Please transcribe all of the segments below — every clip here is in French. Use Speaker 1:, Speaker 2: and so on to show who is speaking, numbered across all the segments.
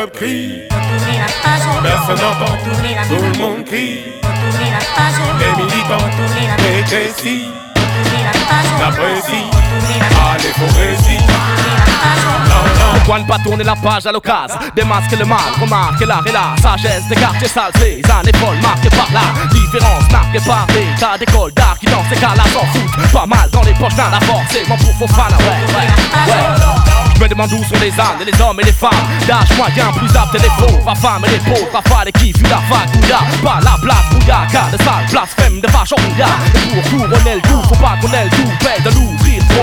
Speaker 1: crie, personne n'entend, tout le monde crie. Les militants rétrécis, n'apprécient pas les faux récits.
Speaker 2: Pourquoi ne pas tourner la page à l'occasion? Démasquer le mal, remarquer l'art et la sagesse des quartiers sales, les années folles marquées par la différence, marquée par des tas d'écoles d'art qui dans ces cas-là s'en foutent. Pas mal dans les poches d'un apport, c'est mon pour faux fans, ouais. Je me demande où sont les ânes, les hommes et les femmes d'âge moyen, plus aptes et les faux, la femme et les pauvres, rafale et qui fuit la vague où y'a pas la place bouillard, cas de sale blasphème, de vache en bouillard. Et pour couronner le tout, faut pas qu'on ait le tout, paye de l'ouvrir trop.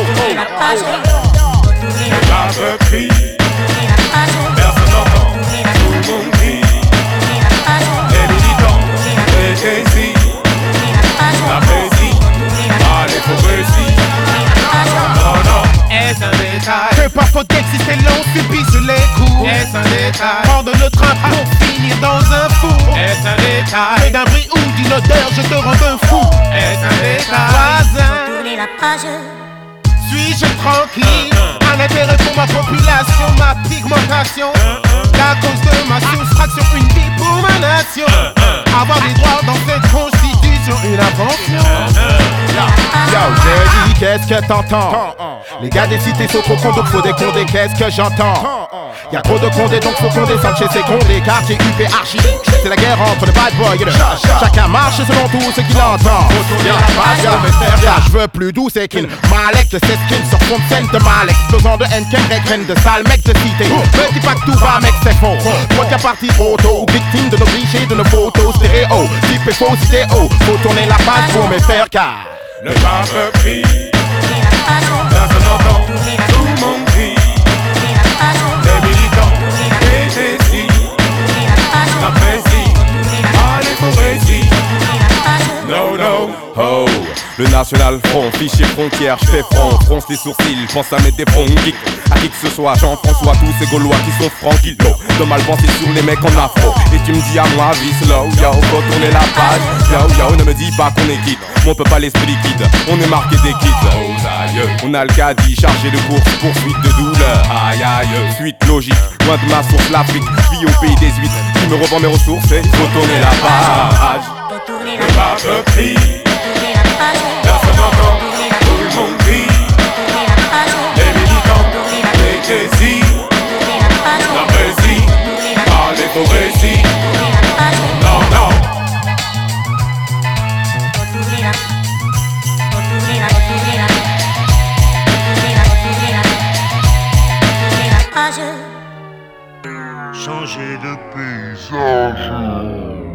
Speaker 1: Le pape crie, personne n'entend, tout le monde crie. Les militants rétrécis, n'apprécient pas les faux récits. Est-ce un détail
Speaker 3: que par faute d'exister l'on subisse les coups?
Speaker 1: Est-ce un détail
Speaker 3: Prendre le train pour finir dans un four?
Speaker 1: Est-ce un détail
Speaker 3: Mais d'un bruit ou d'une odeur je te rends un fou?
Speaker 1: Est-ce un détail
Speaker 3: Voisin, suis-je tranquille? Un intérêt pour ma population, ma pigmentation, la cause de ma soustraction, une vie pour ma nation. Avoir des droits dans cette constitution, une invention. Yo, j'ai dit, qu'est-ce que t'entends? Les gars des cités sont trop cons, donc faut des condés, qu'est-ce que j'entends? Y'a trop de condés, donc faut qu'on descende chez ces condés. Quartier UP archi, c'est la guerre entre le bad boy et le chacun marche selon tout ce qu'il entend. Je veux plus doux, c'est kin. Malek, le skin sur fond de scène de Malek. Besoin de haine, qu'un de sale mec de cité. Me dis pas que tout va, mec, c'est faux. Toi qui as parti auto, victime de nos clichés, de nos photos stéréo. Type et faux, idéo. Faut tourner la page pour me faire car
Speaker 1: le pape crie, personne n'entend, tout le monde crie. Les militants rétrécis, n'apprécient pas les faux récits. No, no,
Speaker 4: oh. Le National Front, fichier frontière, j'fais front, fronce les sourcils, pense à mettre des fronts geeks. À qui que ce soit, Jean-François, tous ces Gaulois qui sont tranquillos. De mal penser sur les mecs en afro. Et tu me dis à moi, vie slow, yo, faut tourner la page. Yo, ne me dis pas qu'on est quitte, on peut pas l'esprit liquide, on est marqué des kits. On a le caddie, chargé de course, poursuite de douleur. Aïe aïe, suite logique, loin de ma source l'Afrique. Je vis au pays des huit, qui me revend mes ressources et faut tourner la page.
Speaker 1: Le pape crie, personne n'entend, tout le monde crie. Les militants rétrécis, n'apprécient pas les faux récits. Non, non.
Speaker 5: Changer de paysage.